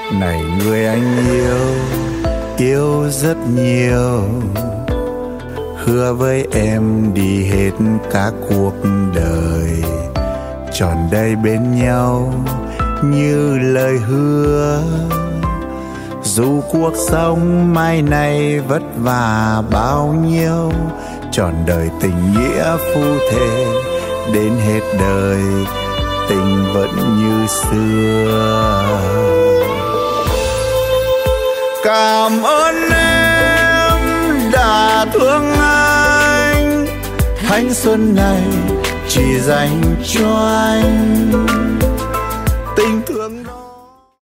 Này người anh yêu rất nhiều, hứa với em đi hết cả cuộc đời, trọn đời bên nhau như lời hứa. Dù cuộc sống mai này vất vả bao nhiêu, trọn đời tình nghĩa phu thề đến hết đời, tình vẫn như xưa. Cảm ơn em đã thương anh, thanh xuân này chỉ dành cho anh. Tình thương